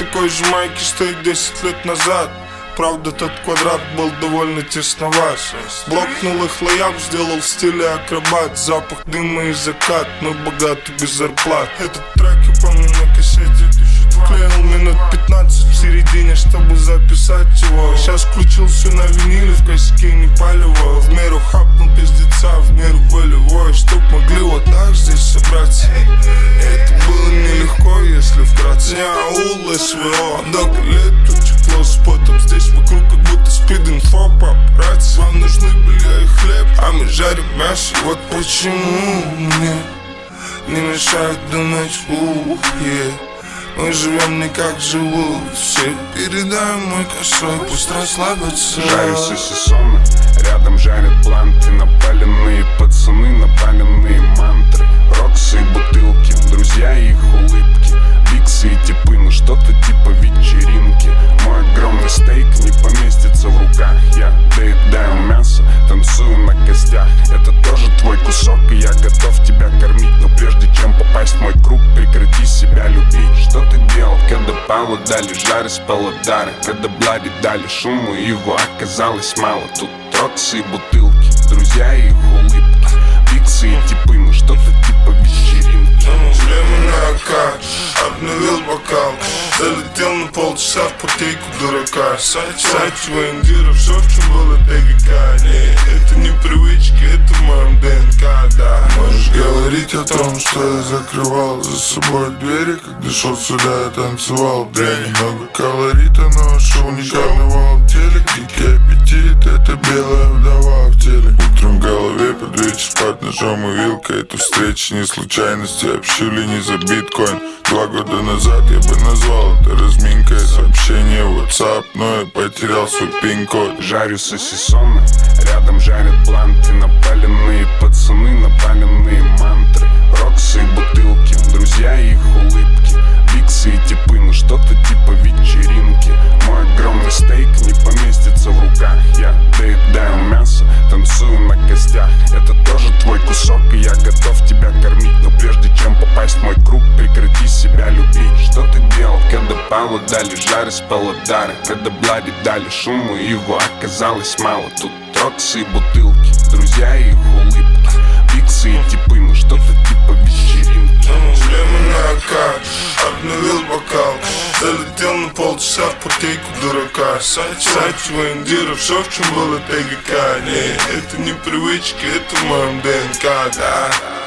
такой же майке, что и 10 лет назад. Правда, тот квадрат был довольно тесноват. Блокнул их лояп, сделал в стиле акробат. Запах дыма и закат, мы богаты без зарплат. Этот трек я помню на кассете. Клеил минут 15 в середине, чтобы записать его. Сейчас включил все на виниле, в косяке не палево. В меру хапнул пиздеца, в меру волевой, чтоб могли вот так здесь собраться. Это было нелегко, если вкратце. Не аул, СВО, много лет тут тепло с потом. Здесь вокруг как будто спид-инфо, папарацци. Вам нужны были и хлеб, а мы жарим мясо. Вот почему мне не мешает думать, мы живем не как живут все. Передай мой косой, пусть расслабятся. Жарю сосисоны, рядом жарят бланты. Напаленные пацаны, напаленные мантры. Роксы и бутылки, друзья и их улыбки. Биксы и типы, ну что-то типа вечеринки. Мой огромный стейк не поместится в руках. Я доедаю мясо, танцую на костях. Это тоже твой кусок, и я готов тебя кормить. Но прежде чем попасть в мой круг, прекрати себя любить. Что ты делал, когда Павлу дали жары с Павлодара? Когда Блади дали шуму, его оказалось мало. Тут роксы и бутылки, друзья и их улыбки. Биксы и типы, ну что-то типа вечеринки. Шлемы на АК, обновил бокал. Залетел на полчаса в партейку дурака. Сайт воендира, все в чем было ТГК. Не, это не привычки, это в моем ДНК, да. Можешь говорить о том, что я закрывал за собой двери, когда шел сюда, я танцевал дрянь. Много колорита, но шоу не карнавал в теле. Дикий аппетит, это белая вдова в теле. Утром в голове под вечер под ножом и вилкой. Эта встреча не случайность, общили не за биткоин. 2 года назад я бы назвал это разминкой. Сообщение в WhatsApp, но я потерял свой пин-код. Жарю сосисоны, рядом жарят бланты. Напаленные пацаны, напаленные мантры. Роксы и бутылки, друзья и их улыбки. Биксы и типы, ну что-то типа вечеринки. Мой огромный стейк не поместится в руках. Я доедаю мясо, танцую на костях. Это тоже твой кусок, и я готов тебя кормить. Но прежде чем попасть в мой круг, прекрати себя любить. Что ты делал, когда Павлу дали жары с Павлодара? Когда Блади дали шуму, его оказалось мало. Тут роксы и бутылки, друзья и их улыбки. Биксы и типы, ну что-то типа вечеринки. Шлемы на АК, обновил бокал. Залетел на полчаса в партейку дурака. Сайт воендира, все в чем было ТГК. Не, это не привычки, это в моем ДНК, да.